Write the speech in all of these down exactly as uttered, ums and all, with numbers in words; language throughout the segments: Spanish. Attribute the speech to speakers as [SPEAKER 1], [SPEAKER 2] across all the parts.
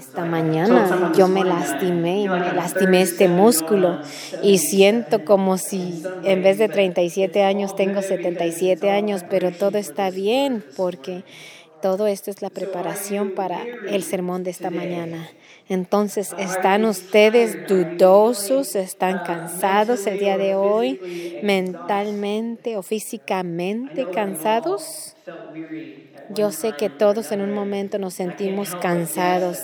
[SPEAKER 1] Esta mañana yo me lastimé y me lastimé este músculo y siento como si en vez de treinta y siete años tengo setenta y siete años, pero todo está bien porque todo esto es la preparación para el sermón de esta mañana. Entonces, ¿están ustedes dudosos? ¿Están cansados el día de hoy? ¿Mentalmente o físicamente cansados? Yo sé que todos en un momento nos sentimos cansados.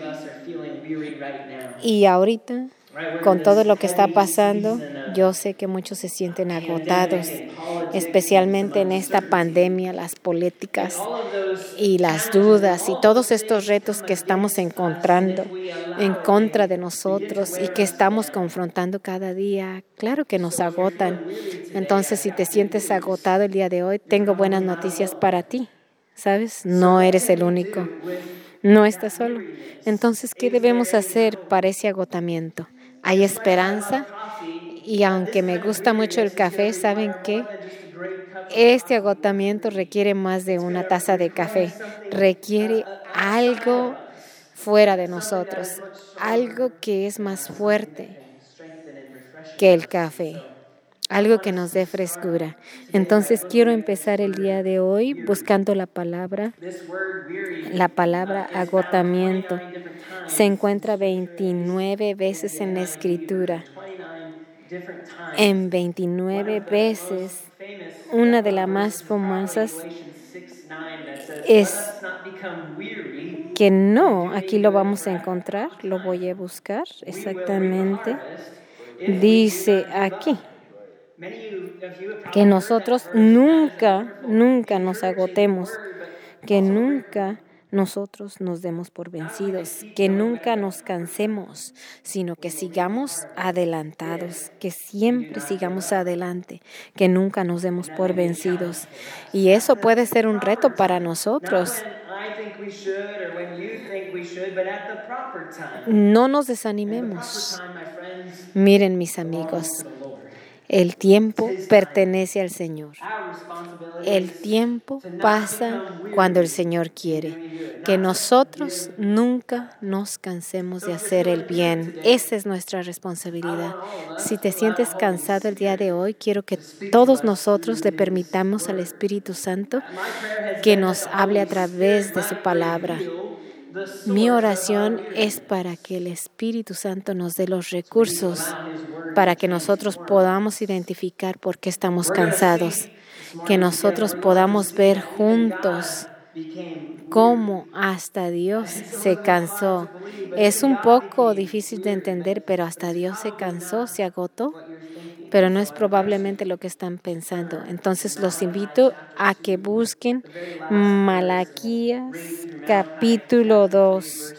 [SPEAKER 1] Y ahorita, con todo lo que está pasando, yo sé que muchos se sienten agotados, especialmente en esta pandemia, las políticas y las dudas y todos estos retos que estamos encontrando en contra de nosotros y que estamos confrontando cada día. Claro que nos agotan. Entonces, si te sientes agotado el día de hoy, tengo buenas noticias para ti. ¿Sabes? No eres el único. No estás solo. Entonces, ¿qué debemos hacer para ese agotamiento? Hay esperanza y aunque me gusta mucho el café, ¿saben qué? Este agotamiento requiere más de una taza de café. Requiere algo fuera de nosotros, algo que es más fuerte que el café. Algo que nos dé frescura. Entonces quiero empezar el día de hoy buscando la palabra, la palabra agotamiento. Se encuentra veintinueve veces en la Escritura. En veintinueve veces, una de las más famosas es que no, aquí lo vamos a encontrar, lo voy a buscar exactamente. Dice aquí que nosotros nunca, nunca nos agotemos, que nunca nosotros nos demos por vencidos, que nunca nos cansemos, sino que sigamos adelantados, que siempre sigamos adelante, que nunca nos demos por vencidos. Y eso puede ser un reto para nosotros. No nos desanimemos. Miren, mis amigos, el tiempo pertenece al Señor. El tiempo pasa cuando el Señor quiere. Que nosotros nunca nos cansemos de hacer el bien. Esa es nuestra responsabilidad. Si te sientes cansado el día de hoy, quiero que todos nosotros le permitamos al Espíritu Santo que nos hable a través de su palabra. Mi oración es para que el Espíritu Santo nos dé los recursos para que nosotros podamos identificar por qué estamos cansados, que nosotros podamos ver juntos cómo hasta Dios se cansó. Es un poco difícil de entender, pero hasta Dios se cansó, se agotó, pero no es probablemente lo que están pensando. Entonces los invito a que busquen Malaquías capítulo dos.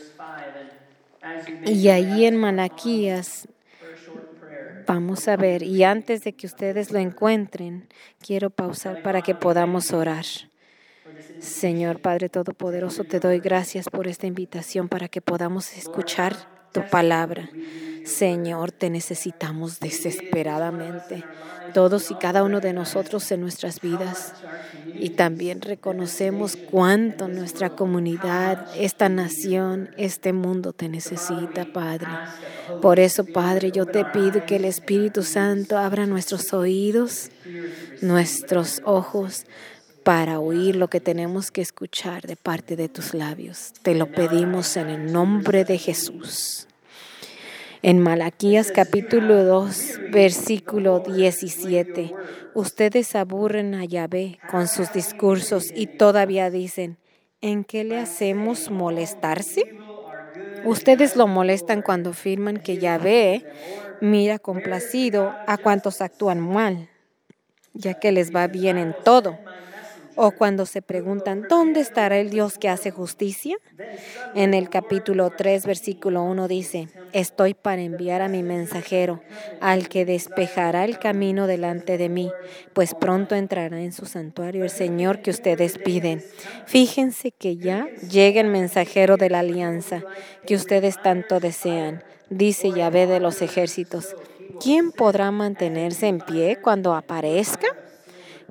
[SPEAKER 1] Y ahí en Malaquías vamos a ver, y antes de que ustedes lo encuentren, quiero pausar para que podamos orar. Señor Padre Todopoderoso, te doy gracias por esta invitación para que podamos escuchar tu palabra. Señor, te necesitamos desesperadamente, todos y cada uno de nosotros en nuestras vidas. Y también reconocemos cuánto nuestra comunidad, esta nación, este mundo te necesita, Padre. Por eso, Padre, yo te pido que el Espíritu Santo abra nuestros oídos, nuestros ojos, para oír lo que tenemos que escuchar de parte de tus labios. Te lo pedimos en el nombre de Jesús. En Malaquías capítulo dos, versículo diecisiete, ustedes aburren a Yahvé con sus discursos y todavía dicen, ¿en qué le hacemos molestarse? Ustedes lo molestan cuando afirman que Yahvé mira complacido a cuantos actúan mal, ya que les va bien en todo. O cuando se preguntan, ¿dónde estará el Dios que hace justicia? En el capítulo tres, versículo uno dice, estoy para enviar a mi mensajero, al que despejará el camino delante de mí, pues pronto entrará en su santuario el Señor que ustedes piden. Fíjense que ya llega el mensajero de la alianza, que ustedes tanto desean, dice Yahvé de los ejércitos. ¿Quién podrá mantenerse en pie cuando aparezca?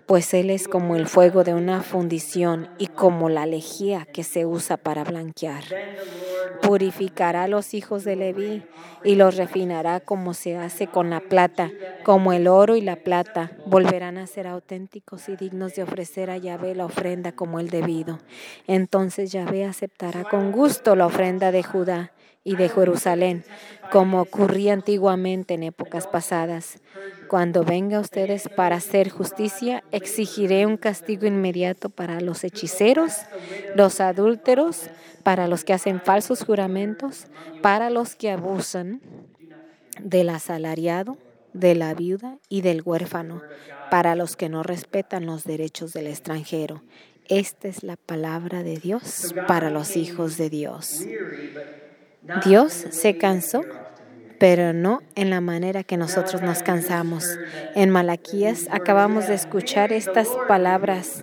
[SPEAKER 1] pues Él es como el fuego de una fundición y como la lejía que se usa para blanquear. Purificará a los hijos de Leví y los refinará como se hace con la plata, como el oro y la plata. Volverán a ser auténticos y dignos de ofrecer a Yahvé la ofrenda como el debido. Entonces Yahvé aceptará con gusto la ofrenda de Judá y de Jerusalén, como ocurría antiguamente en épocas pasadas. Cuando venga a ustedes para hacer justicia, exigiré un castigo inmediato para los hechiceros, los adúlteros, para los que hacen falsos juramentos, para los que abusan del asalariado, de la viuda y del huérfano, para los que no respetan los derechos del extranjero. Esta es la palabra de Dios para los hijos de Dios. Dios se cansó, pero no en la manera que nosotros nos cansamos. En Malaquías acabamos de escuchar estas palabras.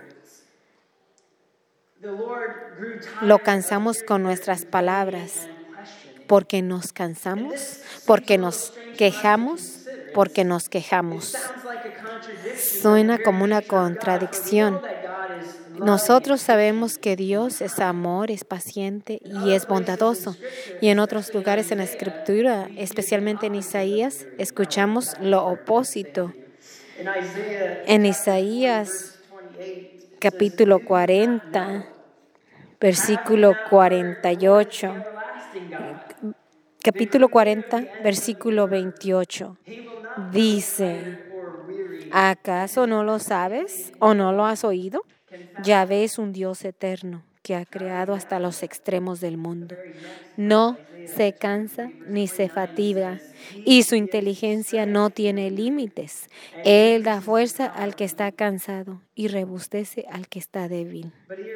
[SPEAKER 1] Lo cansamos con nuestras palabras, porque nos cansamos, porque nos quejamos, porque nos quejamos. Suena como una contradicción. Nosotros sabemos que Dios es amor, es paciente y es bondadoso. Y en otros lugares en la Escritura, especialmente en Isaías, escuchamos lo opuesto. En Isaías capítulo cuarenta, versículo cuarenta y ocho, capítulo cuarenta, versículo veintiocho, dice: ¿acaso no lo sabes o no lo has oído? Yahvé es un Dios eterno que ha creado hasta los extremos del mundo. No se cansa ni se fatiga y su inteligencia no tiene límites. Él da fuerza al que está cansado y rebustece al que está débil.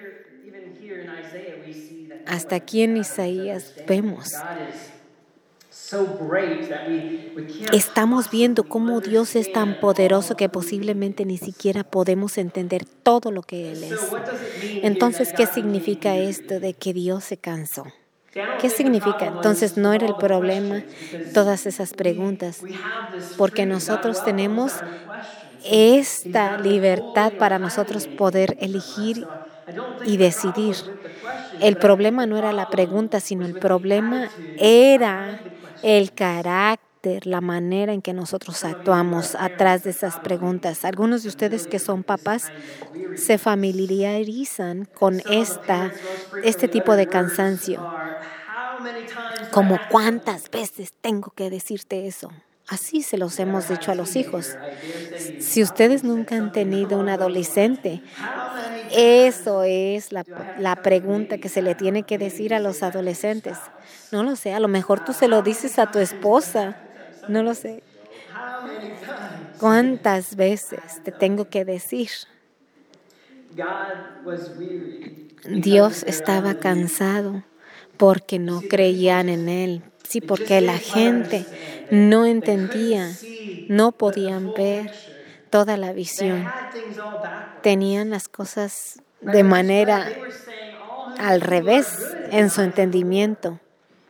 [SPEAKER 1] Hasta aquí en Isaías vemos. Estamos viendo cómo Dios es tan poderoso que posiblemente ni siquiera podemos entender todo lo que Él es. Entonces, ¿qué significa esto de que Dios se cansó? ¿Qué significa? Entonces, no era el problema todas esas preguntas, porque nosotros tenemos esta libertad para nosotros poder elegir y decidir. El problema no era la pregunta, sino el problema era el carácter, la manera en que nosotros actuamos atrás de esas preguntas. Algunos de ustedes que son papás se familiarizan con esta, este tipo de cansancio. Como cuántas veces tengo que decirte eso. Así se los hemos dicho a los hijos. Si ustedes nunca han tenido un adolescente, eso es la, la pregunta que se le tiene que decir a los adolescentes. No lo sé, a lo mejor tú se lo dices a tu esposa. No lo sé. ¿Cuántas veces te tengo que decir? Dios estaba cansado porque no creían en Él. Sí, porque la gente no entendía, no podían ver toda la visión. Tenían las cosas de manera al revés en su entendimiento.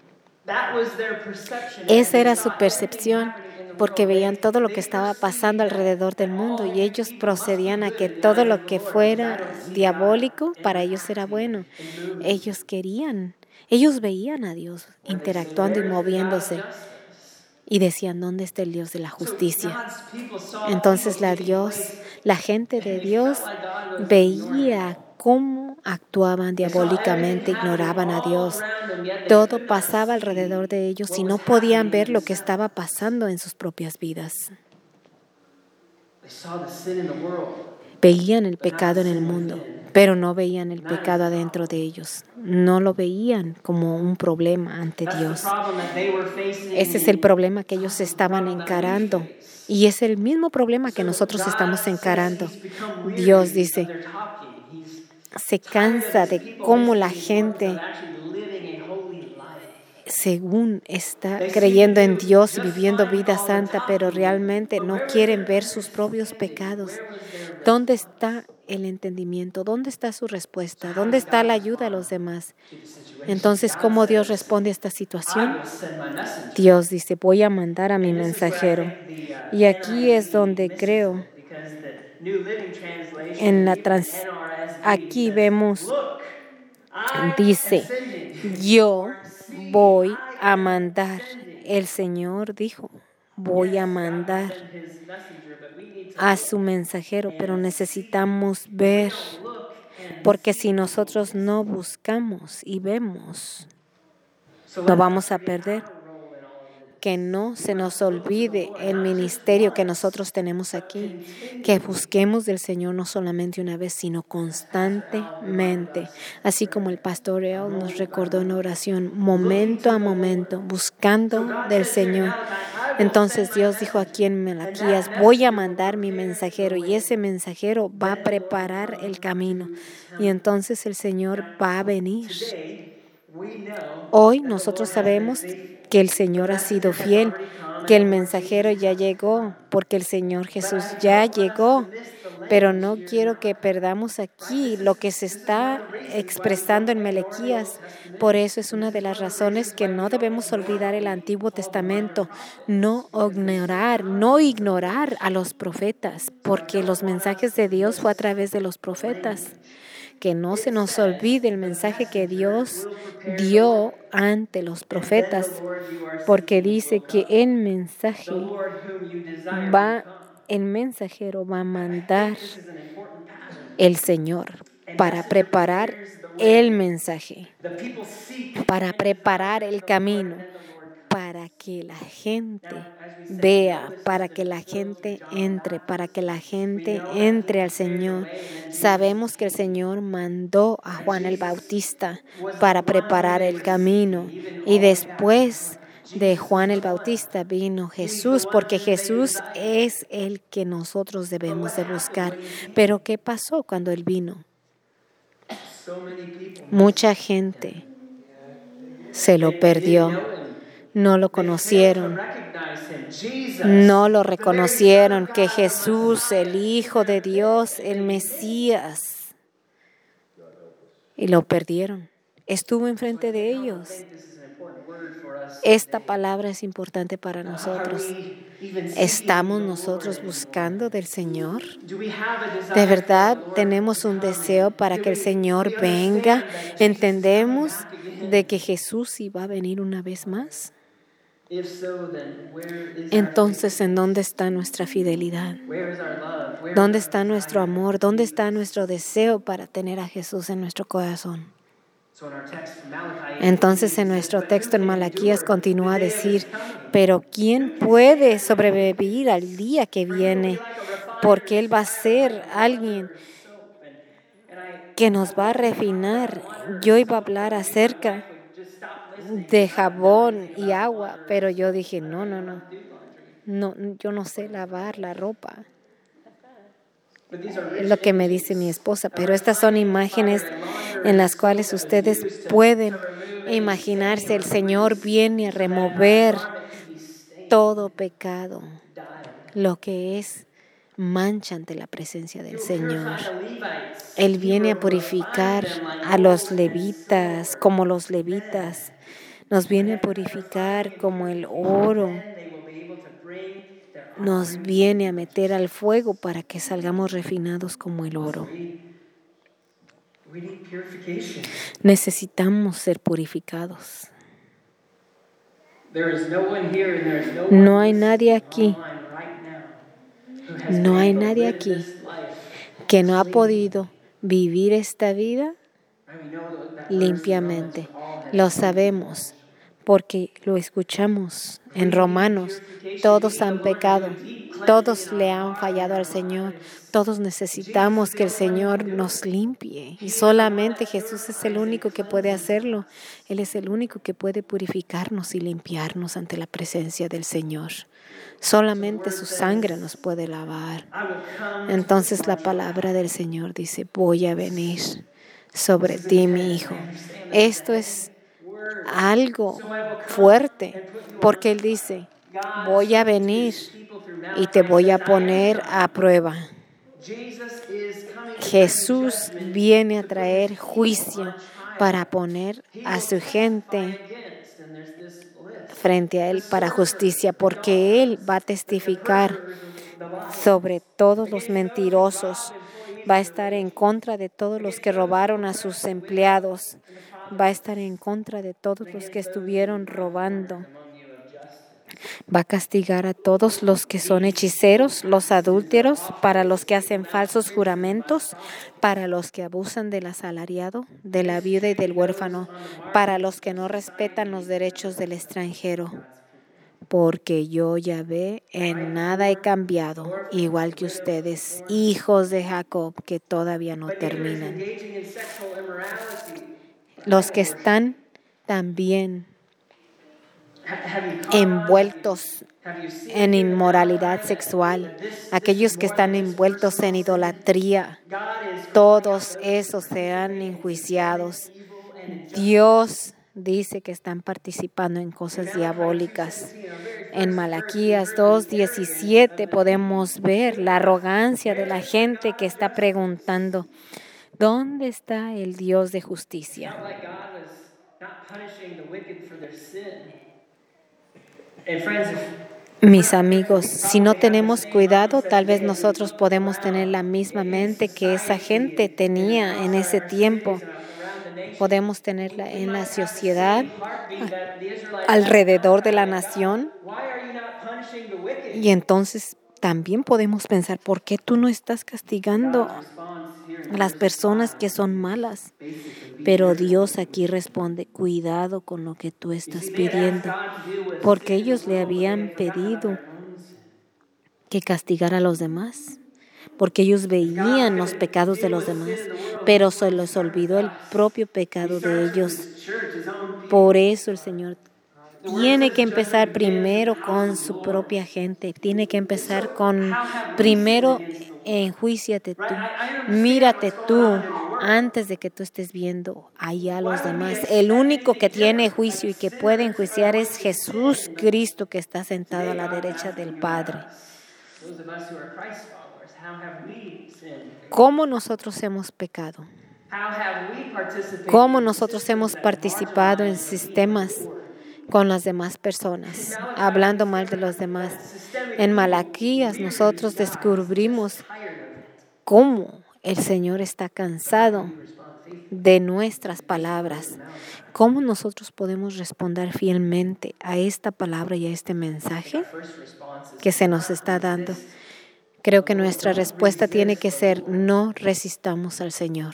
[SPEAKER 1] Esa era su percepción, porque veían todo lo que estaba pasando alrededor del mundo y ellos procedían a que todo lo que fuera diabólico para ellos era bueno. Ellos querían, ellos veían a Dios interactuando y moviéndose y decían: ¿dónde está el Dios de la justicia? Entonces la Dios, la gente de Dios veía cómo actuaban diabólicamente, ignoraban a Dios. Todo pasaba alrededor de ellos y no podían ver lo que estaba pasando en sus propias vidas. Veían el pecado en el mundo, pero no veían el pecado adentro de ellos. No lo veían como un problema ante Dios. Ese es el problema que ellos estaban encarando. Y es el mismo problema que nosotros estamos encarando. Dios dice, se cansa de cómo la gente, según está creyendo en Dios y viviendo vida santa, pero realmente no quieren ver sus propios pecados. ¿Dónde está el entendimiento? ¿Dónde está su respuesta? ¿Dónde está la ayuda a los demás? Entonces, ¿cómo Dios responde a esta situación? Dios dice, voy a mandar a mi mensajero. Y aquí es donde creo En la trans aquí vemos, dice, yo voy a mandar. El Señor dijo, voy a mandar a su mensajero, pero necesitamos ver, porque si nosotros no buscamos y vemos, no vamos a perder. Que no se nos olvide el ministerio que nosotros tenemos aquí, que busquemos del Señor no solamente una vez, sino constantemente, así como el pastor Earl nos recordó en oración, momento a momento, buscando del Señor. Entonces Dios dijo aquí en Malaquías, voy a mandar mi mensajero y ese mensajero va a preparar el camino y entonces el Señor va a venir. Hoy nosotros sabemos que el Señor ha sido fiel, que el mensajero ya llegó, porque el Señor Jesús ya llegó. Pero no quiero que perdamos aquí lo que se está expresando en Malaquías. Por eso es una de las razones que no debemos olvidar el Antiguo Testamento, no ignorar, no ignorar a los profetas, porque los mensajes de Dios fue a través de los profetas. Que no se nos olvide el mensaje que Dios dio ante los profetas, porque dice que el mensaje va, el mensajero va a mandar el Señor para preparar el mensaje, para preparar el camino, para que la gente vea, para que la gente entre, para que la gente entre al Señor. Sabemos que el Señor mandó a Juan el Bautista para preparar el camino y después de Juan el Bautista vino Jesús, porque Jesús es el que nosotros debemos de buscar. Pero ¿qué pasó cuando Él vino? Mucha gente se lo perdió. No lo conocieron, no lo reconocieron, que Jesús, el Hijo de Dios, el Mesías, y lo perdieron. Estuvo enfrente de ellos. Esta palabra es importante para nosotros. ¿Estamos nosotros buscando del Señor? ¿De verdad tenemos un deseo para que el Señor venga? ¿Entendemos de que Jesús iba a venir una vez más? Entonces, ¿en dónde está nuestra fidelidad? ¿Dónde está nuestro amor? ¿Dónde está nuestro deseo para tener a Jesús en nuestro corazón? Entonces, en nuestro texto en Malaquías continúa a decir, pero ¿quién puede sobrevivir al día que viene? Porque Él va a ser alguien que nos va a refinar. Yo iba a hablar acerca de jabón y agua, pero yo dije, no, no, no, no, yo no sé lavar la ropa. Es lo que me dice mi esposa, pero estas son imágenes en las cuales ustedes pueden imaginarse. El Señor viene a remover todo pecado, lo que es mancha ante la presencia del Señor. Él viene a purificar a los levitas, como los levitas. Nos viene a purificar como el oro. Nos viene a meter al fuego para que salgamos refinados como el oro. Necesitamos ser purificados. No hay nadie aquí, no hay nadie aquí que no ha podido vivir esta vida limpiamente. Lo sabemos porque lo escuchamos en Romanos. Todos han pecado, todos le han fallado al Señor, todos necesitamos que el Señor nos limpie y solamente Jesús es el único que puede hacerlo. Él es el único que puede purificarnos y limpiarnos ante la presencia del Señor. Solamente su sangre nos puede lavar. Entonces la palabra del Señor dice, voy a venir sobre ti, mi hijo. Esto es algo fuerte, porque Él dice, voy a venir y te voy a poner a prueba. Jesús viene a traer juicio para poner a su gente frente a Él para justicia, porque Él va a testificar sobre todos los mentirosos, va a estar en contra de todos los que robaron a sus empleados, va a estar en contra de todos los que estuvieron robando. Va a castigar a todos los que son hechiceros, los adúlteros, para los que hacen falsos juramentos, para los que abusan del asalariado, de la viuda y del huérfano, para los que no respetan los derechos del extranjero. Porque yo, Yahvé, en nada he cambiado, igual que ustedes, hijos de Jacob, que todavía no terminan. Los que están también envueltos en inmoralidad sexual, aquellos que están envueltos en idolatría, todos esos serán enjuiciados. Dios dice que están participando en cosas diabólicas. En Malaquías dos diecisiete podemos ver la arrogancia de la gente que está preguntando, ¿dónde está el Dios de justicia? Mis amigos, si no tenemos cuidado, tal vez nosotros podemos tener la misma mente que esa gente tenía en ese tiempo. Podemos tenerla en la sociedad, alrededor de la nación. Y entonces también podemos pensar, ¿por qué tú no estás castigando a las personas que son malas? Pero Dios aquí responde, cuidado con lo que tú estás pidiendo, porque ellos le habían pedido que castigara a los demás, porque ellos veían los pecados de los demás, pero se les olvidó el propio pecado de ellos. Por eso el Señor tiene que empezar primero con su propia gente, tiene que empezar con, primero enjuíciate tú, mírate tú, antes de que tú estés viendo allá a los demás. El único que tiene juicio y que puede enjuiciar es Jesús Cristo, que está sentado a la derecha del Padre. ¿Cómo nosotros hemos pecado? ¿Cómo nosotros hemos participado en sistemas con las demás personas, hablando mal de los demás? En Malaquías nosotros descubrimos cómo el Señor está cansado de nuestras palabras. ¿Cómo nosotros podemos responder fielmente a esta palabra y a este mensaje que se nos está dando? Creo que nuestra respuesta tiene que ser, no resistamos al Señor.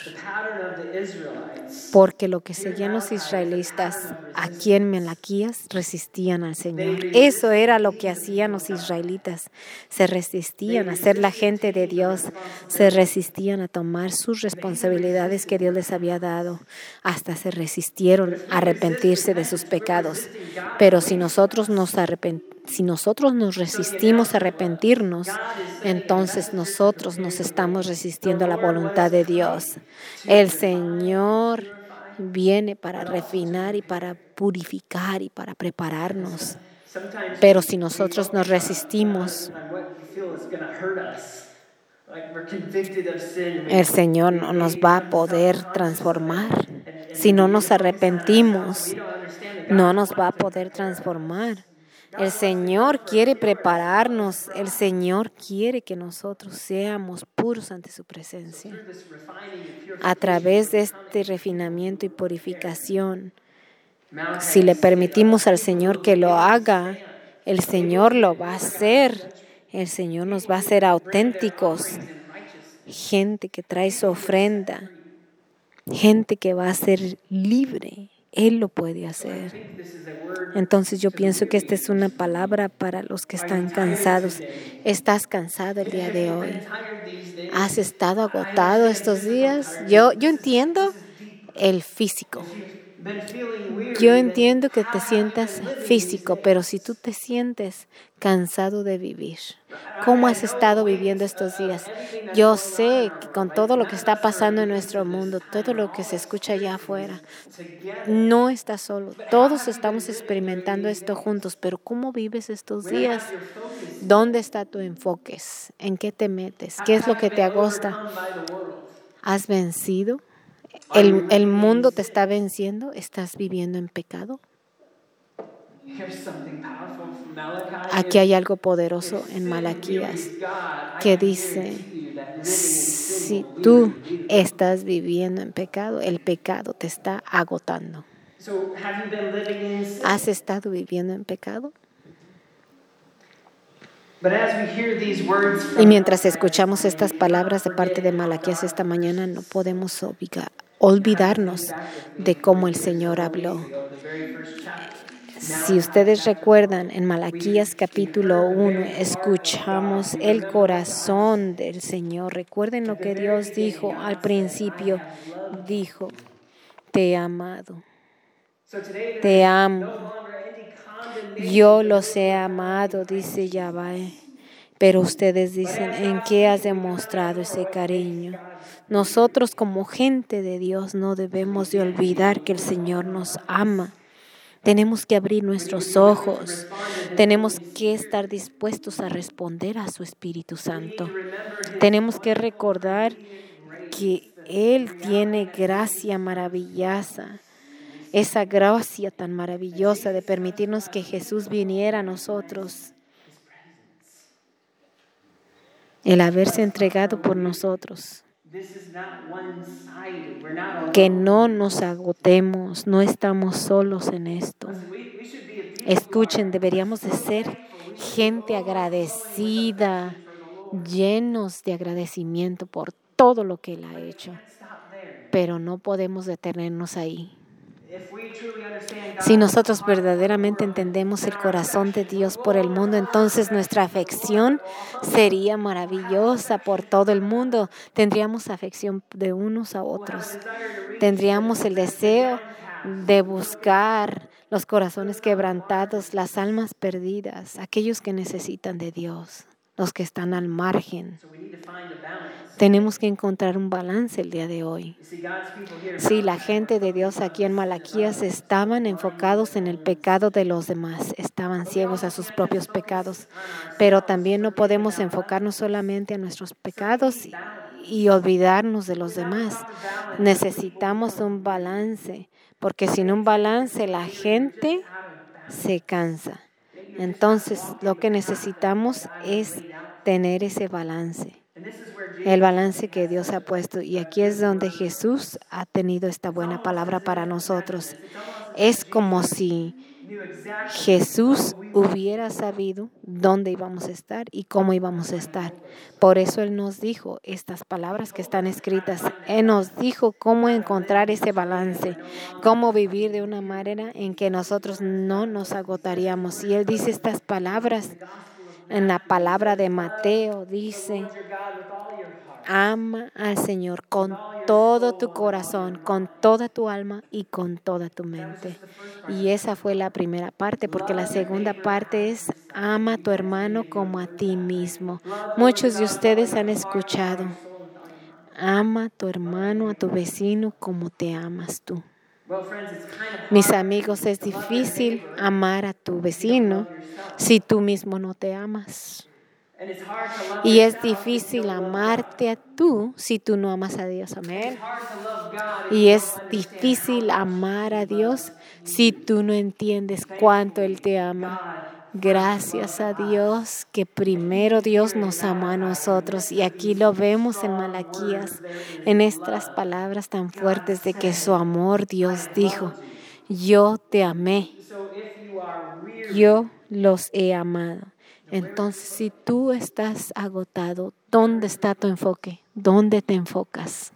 [SPEAKER 1] Porque lo que seguían los israelitas aquí en Malaquías resistían al Señor. Eso era lo que hacían los israelitas. Se resistían a ser la gente de Dios. Se resistían a tomar sus responsabilidades que Dios les había dado. Hasta se resistieron a arrepentirse de sus pecados. Pero si nosotros nos arrepentimos, Si nosotros nos resistimos a arrepentirnos, entonces nosotros nos estamos resistiendo a la voluntad de Dios. El Señor viene para refinar y para purificar y para prepararnos. Pero si nosotros nos resistimos, el Señor no nos va a poder transformar. Si no nos arrepentimos, no nos va a poder transformar. El Señor quiere prepararnos. El Señor quiere que nosotros seamos puros ante su presencia. A través de este refinamiento y purificación, si le permitimos al Señor que lo haga, el Señor lo va a hacer. El Señor nos va a hacer auténticos. Gente que trae su ofrenda. Gente que va a ser libre. Él lo puede hacer. Entonces yo pienso que esta es una palabra para los que están cansados. ¿Estás cansado el día de hoy? ¿Has estado agotado estos días? Yo, yo entiendo el físico. Yo entiendo que te sientas físico, pero si tú te sientes cansado de vivir, ¿cómo has estado viviendo estos días? Yo sé que con todo lo que está pasando en nuestro mundo, todo lo que se escucha allá afuera, no estás solo. Todos estamos experimentando esto juntos, pero ¿cómo vives estos días? ¿Dónde está tu enfoque? ¿En qué te metes? ¿Qué es lo que te agosta? ¿Has vencido? ¿El, el mundo te está venciendo? ¿Estás viviendo en pecado? Aquí hay algo poderoso en Malaquías que dice, si tú estás viviendo en pecado, el pecado te está agotando. ¿Has estado viviendo en pecado? Y mientras escuchamos estas palabras de parte de Malaquías esta mañana, no podemos obligar, olvidarnos de cómo el Señor habló. Si ustedes recuerdan, en Malaquías capítulo uno, escuchamos el corazón del Señor. Recuerden lo que Dios dijo al principio. Dijo, te he amado, te amo. Yo los he amado, dice Yahvé. Pero ustedes dicen, ¿en qué has demostrado ese cariño? Nosotros como gente de Dios no debemos de olvidar que el Señor nos ama. Tenemos que abrir nuestros ojos. Tenemos que estar dispuestos a responder a su Espíritu Santo. Tenemos que recordar que Él tiene gracia maravillosa. Esa gracia tan maravillosa de permitirnos que Jesús viniera a nosotros. El haberse entregado por nosotros. Que no nos agotemos, no estamos solos en esto. Escuchen, deberíamos de ser gente agradecida, llenos de agradecimiento por todo lo que Él ha hecho. Pero no podemos detenernos ahí. Si nosotros verdaderamente entendemos el corazón de Dios por el mundo, entonces nuestra afección sería maravillosa por todo el mundo. Tendríamos afección de unos a otros. Tendríamos el deseo de buscar los corazones quebrantados, las almas perdidas, aquellos que necesitan de Dios, los que están al margen. Tenemos que encontrar un balance el día de hoy. Sí, la gente de Dios aquí en Malaquías estaban enfocados en el pecado de los demás, estaban ciegos a sus propios pecados, pero también no podemos enfocarnos solamente a nuestros pecados y, y olvidarnos de los demás. Necesitamos un balance, porque sin un balance la gente se cansa. Entonces, lo que necesitamos es tener ese balance. El balance que Dios ha puesto. Y aquí es donde Jesús ha tenido esta buena palabra para nosotros. Es como si Jesús hubiera sabido dónde íbamos a estar y cómo íbamos a estar. Por eso Él nos dijo estas palabras que están escritas. Él nos dijo cómo encontrar ese balance, cómo vivir de una manera en que nosotros no nos agotaríamos. Y Él dice estas palabras en la palabra de Mateo, dice, ama al Señor con todo tu corazón, con toda tu alma y con toda tu mente. Y esa fue la primera parte, porque la segunda parte es ama a tu hermano como a ti mismo. Muchos de ustedes han escuchado, ama a tu hermano, a tu vecino como te amas tú. Mis amigos, es difícil amar a tu vecino si tú mismo no te amas. Y es difícil amarte a tú si tú no amas a Dios. Amén. Y es difícil amar a Dios si tú no entiendes cuánto Él te ama. Gracias a Dios que primero Dios nos amó a nosotros. Y aquí lo vemos en Malaquías, en estas palabras tan fuertes de que su amor, Dios dijo, yo te amé, yo los he amado. Entonces, si tú estás agotado, ¿dónde está tu enfoque? ¿Dónde te enfocas?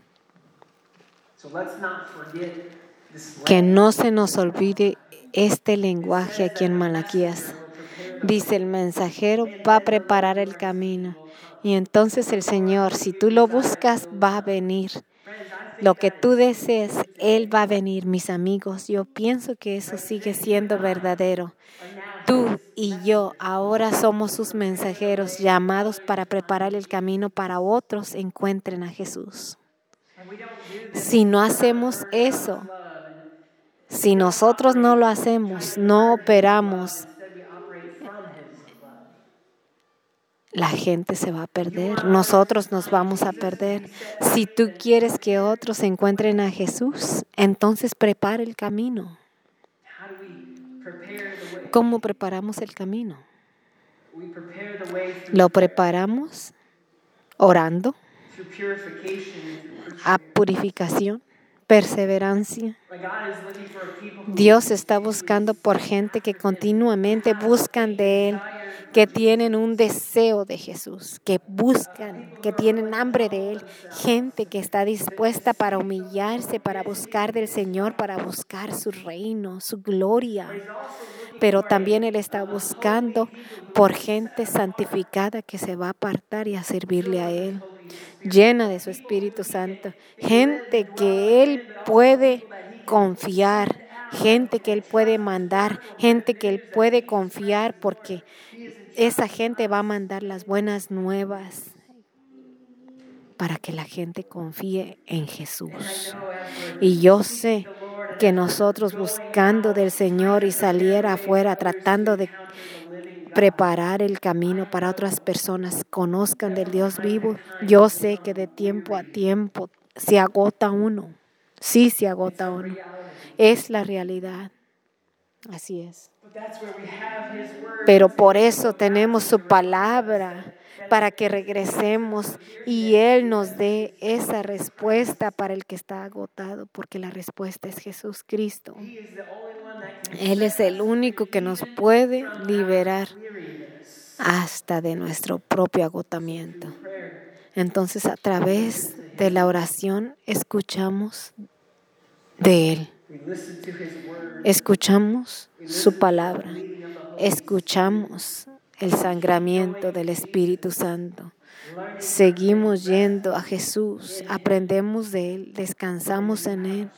[SPEAKER 1] Que no se nos olvide este lenguaje aquí en Malaquías. Dice, el mensajero va a preparar el camino. Y entonces el Señor, si tú lo buscas, va a venir. Lo que tú desees, Él va a venir, mis amigos. Yo pienso que eso sigue siendo verdadero. Tú y yo ahora somos sus mensajeros llamados para preparar el camino para otros encuentren a Jesús. Si no hacemos eso, si nosotros no lo hacemos, no operamos, la gente se va a perder, nosotros nos vamos a perder. Si tú quieres que otros encuentren a Jesús, entonces prepara el camino. ¿Cómo preparamos el camino? Lo preparamos orando, a purificación, perseverancia. Dios está buscando por gente que continuamente buscan de Él, que tienen un deseo de Jesús, que buscan, que tienen hambre de Él. Gente que está dispuesta para humillarse, para buscar del Señor, para buscar su reino, su gloria. Pero también Él está buscando por gente santificada que se va a apartar y a servirle a Él, llena de su Espíritu Santo. Gente que Él puede confiar, gente que Él puede mandar, gente que Él puede confiar, porque esa gente va a mandar las buenas nuevas para que la gente confíe en Jesús. Y yo sé que nosotros buscando del Señor y salir afuera tratando de preparar el camino para otras personas conozcan del Dios vivo, yo sé que de tiempo a tiempo se agota uno. Sí, se agota uno. Es la realidad. Así es. Pero por eso tenemos su palabra para que regresemos y Él nos dé esa respuesta para el que está agotado, porque la respuesta es Jesús Cristo. Él es el único que nos puede liberar hasta de nuestro propio agotamiento. Entonces, a través de la oración escuchamos de Él. Escuchamos su palabra. Escuchamos el sangramiento del Espíritu Santo. Seguimos yendo a Jesús, aprendemos de Él, descansamos en Él.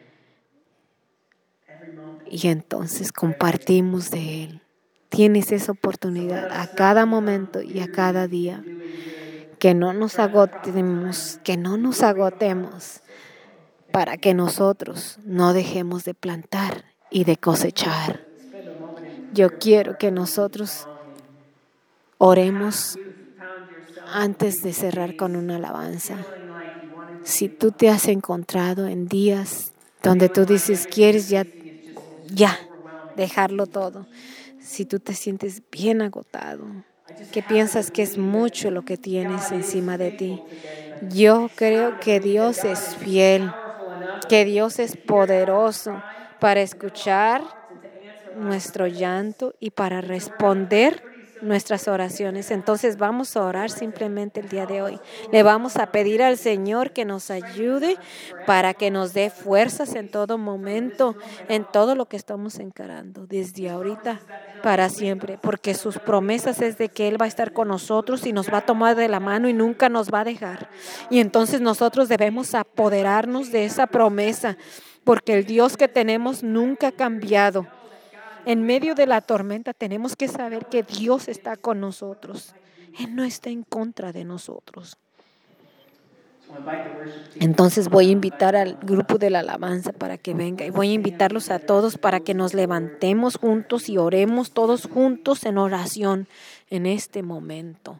[SPEAKER 1] Y entonces compartimos de Él. Tienes esa oportunidad a cada momento y a cada día. Que no nos agotemos, que no nos agotemos, para que nosotros no dejemos de plantar y de cosechar. Yo quiero que nosotros oremos antes de cerrar con una alabanza. Si tú te has encontrado en días donde tú dices, quieres ya, ya dejarlo todo. Si tú te sientes bien agotado, que piensas que es mucho lo que tienes encima de ti, yo creo que Dios es fiel, que Dios es poderoso para escuchar nuestro llanto y para responder nuestras oraciones. Entonces vamos a orar simplemente el día de hoy. Le vamos a pedir al Señor que nos ayude para que nos dé fuerzas en todo momento, en todo lo que estamos encarando, desde ahorita para siempre, porque sus promesas es de que Él va a estar con nosotros y nos va a tomar de la mano y nunca nos va a dejar. Y entonces nosotros debemos apoderarnos de esa promesa, porque el Dios que tenemos nunca ha cambiado. En medio de la tormenta tenemos que saber que Dios está con nosotros. Él no está en contra de nosotros. Entonces voy a invitar al grupo de la alabanza para que venga y voy a invitarlos a todos para que nos levantemos juntos y oremos todos juntos en oración en este momento.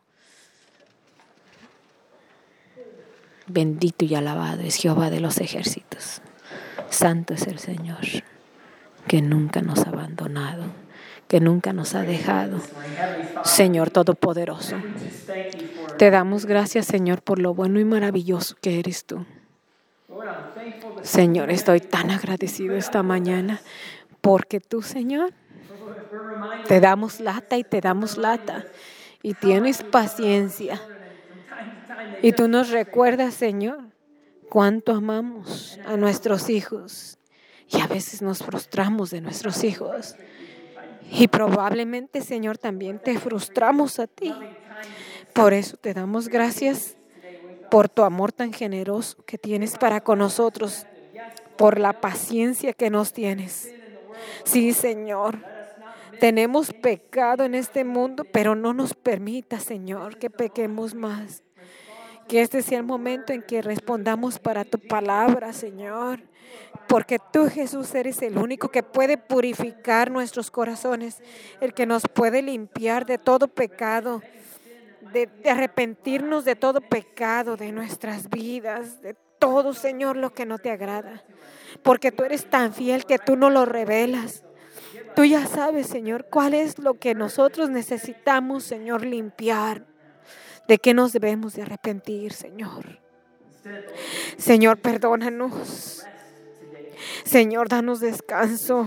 [SPEAKER 1] Bendito y alabado es Jehová de los ejércitos. Santo es el Señor, que nunca nos ha abandonado, que nunca nos ha dejado. Señor Todopoderoso, te damos gracias, Señor, por lo bueno y maravilloso que eres tú. Señor, estoy tan agradecido esta mañana porque tú, Señor, te damos lata y te damos lata y tienes paciencia. Y tú nos recuerdas, Señor, cuánto amamos a nuestros hijos. Y a veces nos frustramos de nuestros hijos. Y probablemente, Señor, también te frustramos a ti. Por eso te damos gracias por tu amor tan generoso que tienes para con nosotros, por la paciencia que nos tienes. Sí, Señor, tenemos pecado en este mundo, pero no nos permita, Señor, que pequemos más. Que este sea el momento en que respondamos para tu palabra, Señor. Porque tú, Jesús, eres el único que puede purificar nuestros corazones, el que nos puede limpiar de todo pecado, de, de arrepentirnos de todo pecado de nuestras vidas, de todo, Señor, lo que no te agrada. Porque tú eres tan fiel que tú no lo revelas. Tú ya sabes, Señor, cuál es lo que nosotros necesitamos, Señor, limpiar. ¿De qué nos debemos de arrepentir, Señor? Señor, perdónanos. Señor, danos descanso.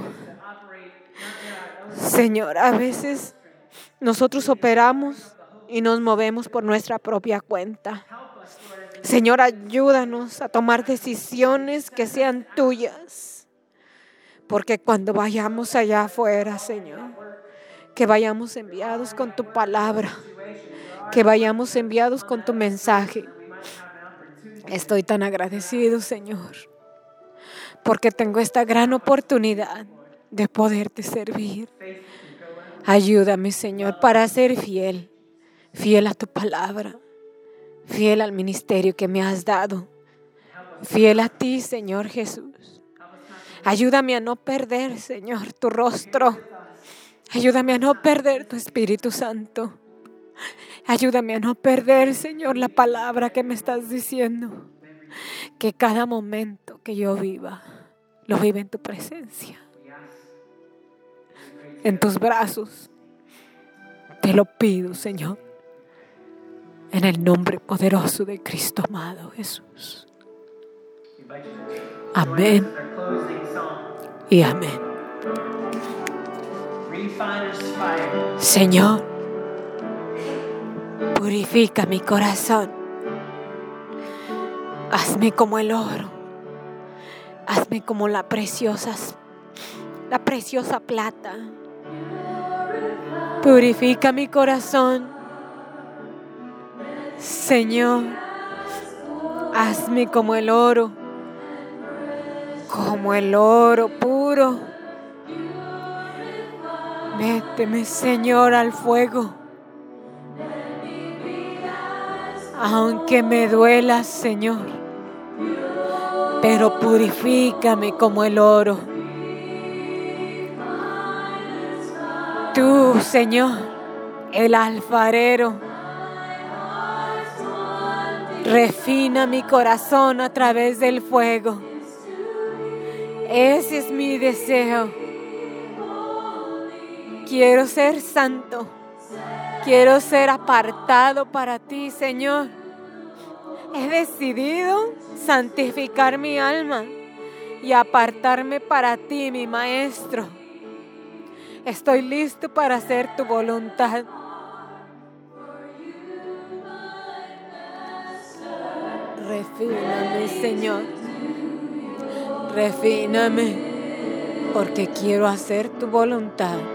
[SPEAKER 1] Señor, a veces nosotros operamos y nos movemos por nuestra propia cuenta. Señor, ayúdanos a tomar decisiones que sean tuyas. Porque cuando vayamos allá afuera, Señor, que vayamos enviados con tu palabra, que vayamos enviados con tu mensaje. Estoy tan agradecido, Señor, porque tengo esta gran oportunidad de poderte servir. Ayúdame, Señor, para ser fiel, fiel a tu palabra, fiel al ministerio que me has dado, fiel a ti, Señor Jesús. Ayúdame a no perder, Señor, tu rostro. Ayúdame a no perder tu Espíritu Santo. Ayúdame a no perder, Señor, la palabra que me estás diciendo. Que cada momento que yo viva, lo viva en tu presencia, en tus brazos. Te lo pido, Señor, en el nombre poderoso de Cristo amado Jesús. Amén y amén. Señor, purifica mi corazón. Hazme como el oro. Hazme como la preciosa, la preciosa plata. Purifica mi corazón. Señor, hazme como el oro, como el oro puro. Méteme, Señor, al fuego. Aunque me duela, Señor, pero purifícame como el oro. Tú, Señor, el alfarero, refina mi corazón a través del fuego. Ese es mi deseo. Quiero ser santo. Quiero ser apartado para ti, Señor. He decidido santificar mi alma y apartarme para ti, mi Maestro. Estoy listo para hacer tu voluntad. Refíname, Señor. Refíname, porque quiero hacer tu voluntad.